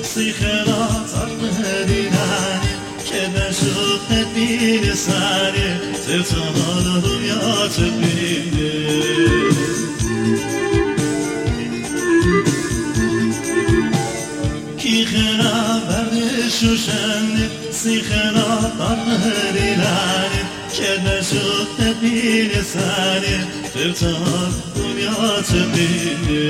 خیرات مدینانی که نشد بین سری تلتان رویات بینه کی خیرات بردشوشنی خیرات مدینانی که نشد بین سری تلتان رویات بینه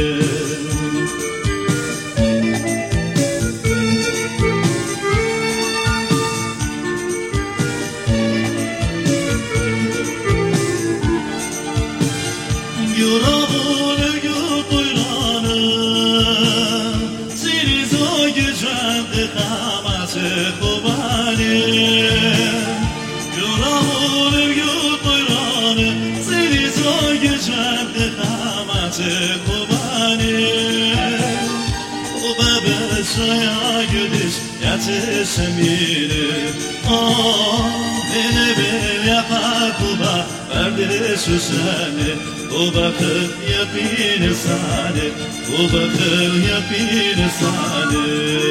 Semire, beni bir yapar kuba, verdi süsane, bu bakır yapine sane, bu bakır yapine sane.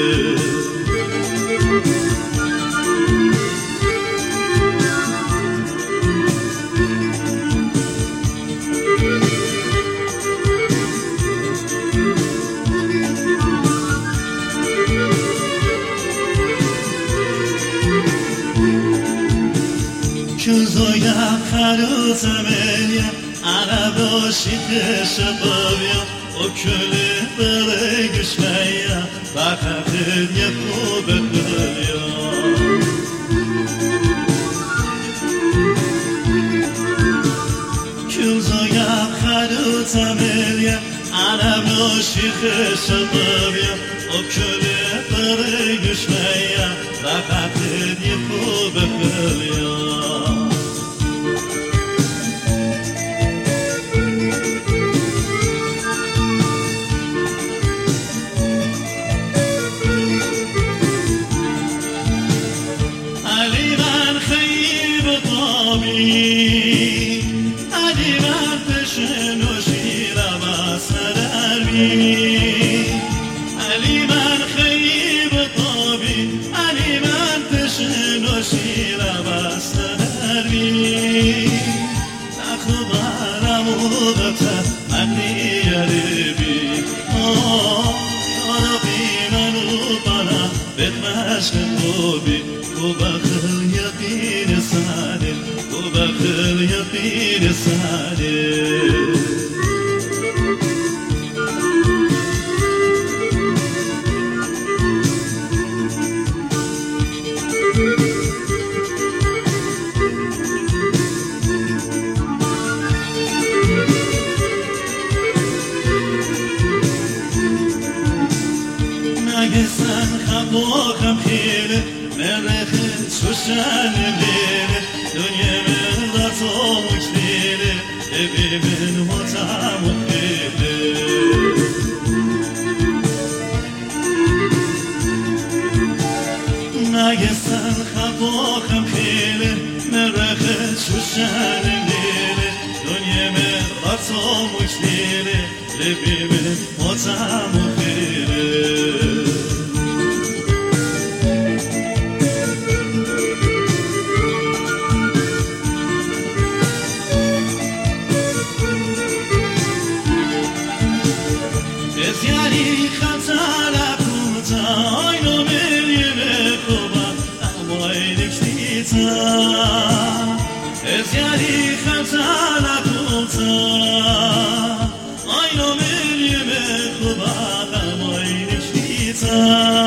Kuzdoya karutamenya Araba şite şabavya O köle böyle güçmeya Bakakır yapı bekliyor Kuzdoya karutamenya Araba şite şabavya O köle böyle güçmeya Bakakır yapı bekliyor علی من پشن و شیر بسر بی علی من خیب طابی علی من پشن و شیر بسر بی نخبرم و غتا علی عربی یاربی منو بنا بتمشک خوبی و بخل یقین ساده وبخل يقين صادق نجسن خبوخم خيله مرخت شوشان ليله دنيا صومك فيني ابي من وطعمك فيني ناقصن خبوخم خيلي مرخت شوشان ليلي دنيا من وطعمك فيني ابي من وطعمك فيني Eziyari khatala kuta Ayno meryeme kuba Amoylik shita Eziyari khatala kuta Ayno meryeme kuba Amoylik shita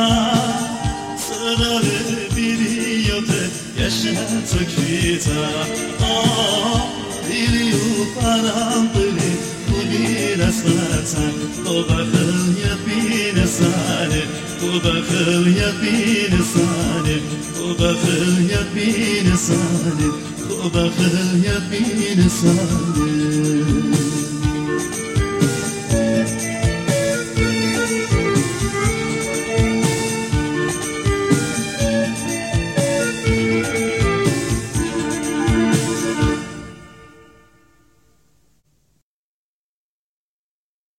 Sırarı biliyote Yaşatık vita Biliyor parantili Kubile satan وبخل يقين صالح وبخل يقين صالح وبخل يقين صالح وبخل يقين صالح